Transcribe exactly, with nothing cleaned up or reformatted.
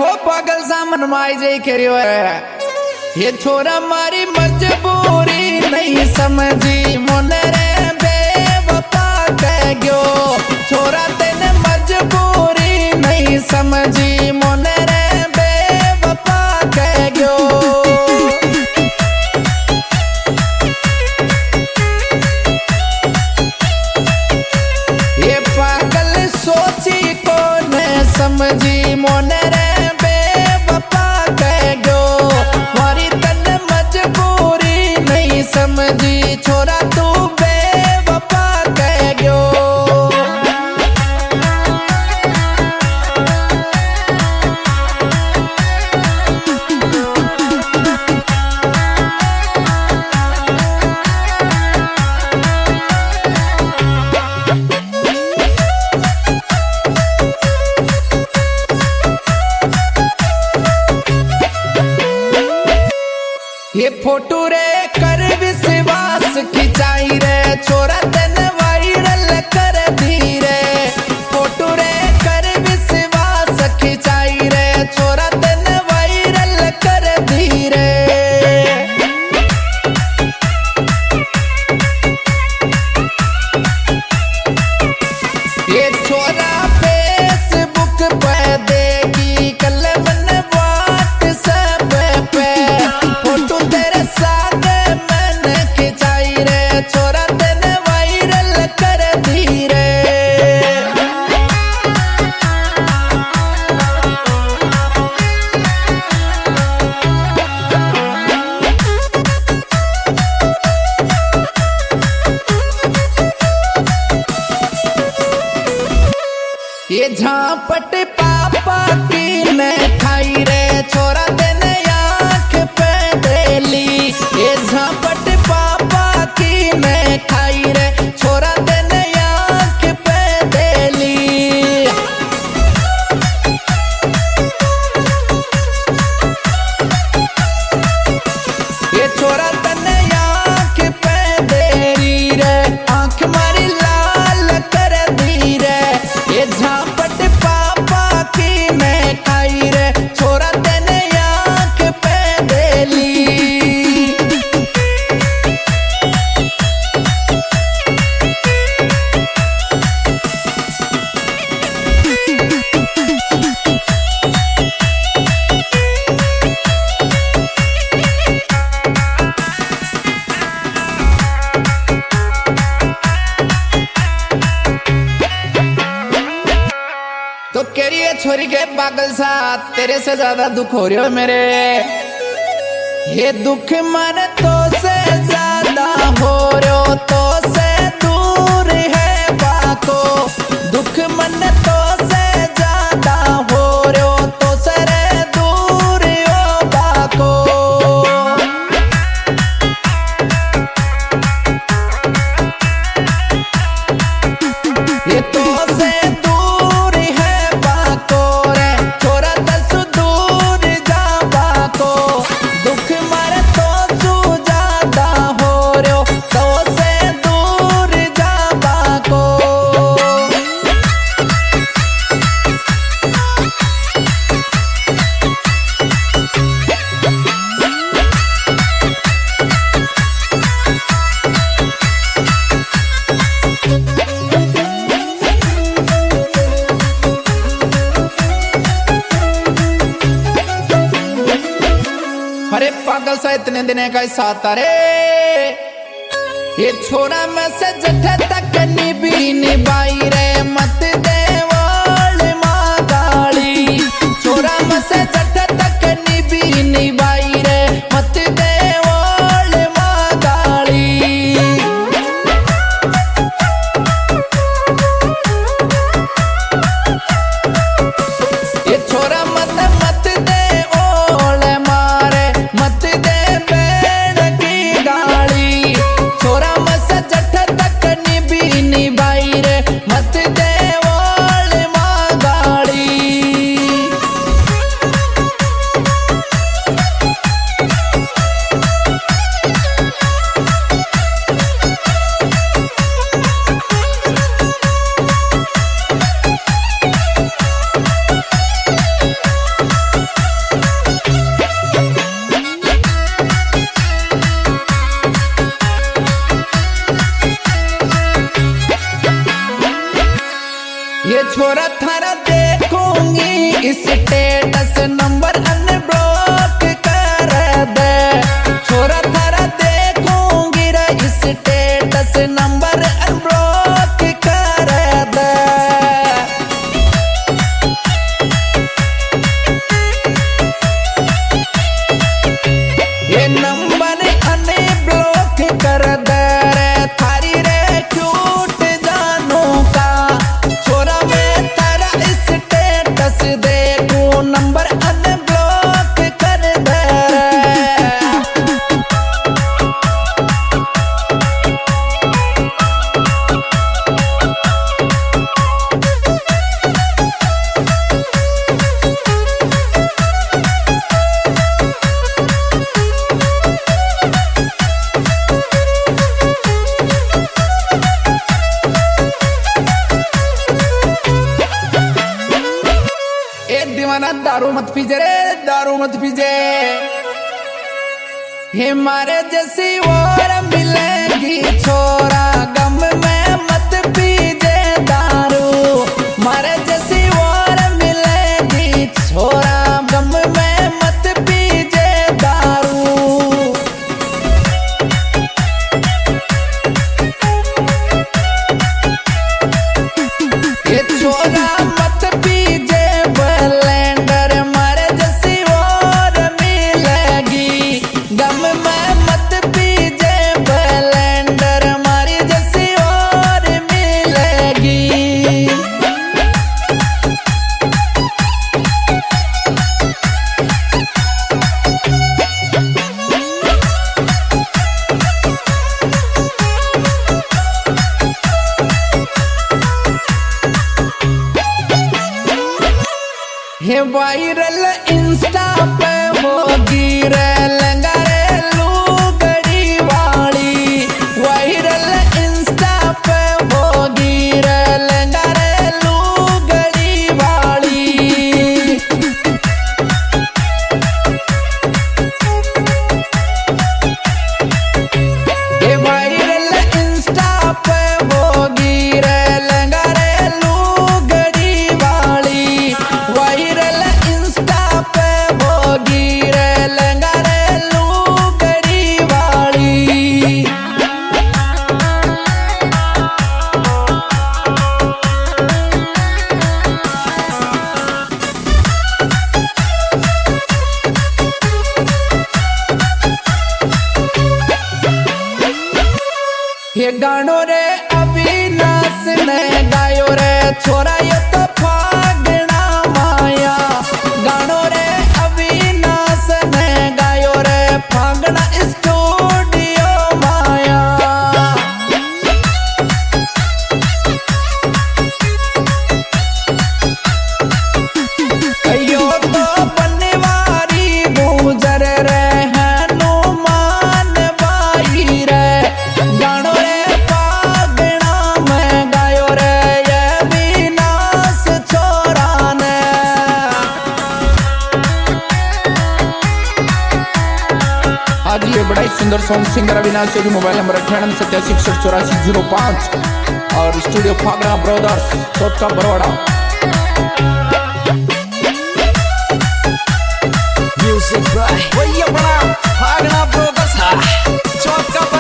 पागल सामन माई जाई करियो है ये छोरा मारी मजबूरी नहीं समझी मोन रे बेवफा कह गयो छोरा तेने मजबूरी नहीं समझी मोन रे बेवफा कह गयो ये पागल सोची को न समझी मोन रे बेवफा कह गयो मारी तन मजबूरी नहीं समझी छोरा तू बेवफा कह गयो ये फोटो रे कर विश्वास खिंचाई रे छोरा तेने वायरल कर दी रे फोटो रे कर विश्वास खिंचाई रे छोरा तेने वायरल कर दी रे ये छोरा फेसबुक पे देगी कल मन व्हाट्सएप पे फोटो तेरे साथ मैंने खिंचाई रे छोरा तेने वायरल कर दी रे ये झापट पापा की मैं खाई रे छोरा तेने आँख पे देली ये झापट पापा की मैं खाई रे छोरा तेने आँख पे देली ये छोरा तेने आँख पे देरी रे आँख मारी लाल कर दी रे ये झापट पापा की मैं खाई रे छोरा तेने आँख पे देली तो कह रही है छोरी के पागल साथ तेरे से ज्यादा दुख हो रही हो मेरे ये दुख मन तो से ज्यादा हो रहे हो तो से दूर है बाको दुख मन तो से ज्यादा हो रहे हो तो से रे दूर हो बाको ये तो से दूर है बाको रे छोरा दस दूर जा बाको दुख मर तो तू ज्यादा हो रहे हो तो से दूर जा बाको अरे पागल सा इतने दिन का साथ अरे ये छोरा में से जठे तक निभी निभाई रे मत दे वाल माँ गाली छोरा में से जठे तक निभी निभाई रे मत दे वाल माँ गाली ये छोरा मत मत दे ओल मारे मत दे बैठ की गाली छोरा मस जठ तक निभी निभाई रे मत दे ओल माँ गाली पीजे रे, दारू मत पीजे। हे मारे जैसी और मिलेगी छोरा, गम में मत पीजे दारू। मारे जैसी और मिलेगी छोरा, गम में मत पीजे दारू। ये छोरा मत पीजे ब्लेंडर, मारे जैसी और मिलेगी। गम में मत पीजे ब्लेंडर, मारी जैसी और मिलेगी। ये वायरल इंस्टा पे होगी रे लंगा रे लुगड़ी वाली। वायरल इंस्टा पे होगी रे लंगा रे लुगड़ी वाली। ये वायरल इंस्टा पे होगी रे लंगा रे लुगड़ी वाली। वायरल इंस्टा पे होगी रे लंगा रे लुगड़ी वाली। ये गानो रे अविनाश ने गायो रे, छोरा ये तो फागना माया। गानो रे अविनाश ने गायो रे, फागना स्टूडियो माया। यो तो बनवारी गुजर रे हनुमान बाई रे। गानो रे फागना में गायो रे ये विनाश छोरा ने। आज ये बड़ा ही सुंदर song singer Avinash Yogi, mobile number अठानवे सत्तासी इकसठ चौरासी जीरो पाँच और स्टूडियो फागना ब्रदर्स चौथा बरोड़ा। म्यूजिक बाय वही अपना फागना ब्रदर्स चौथ का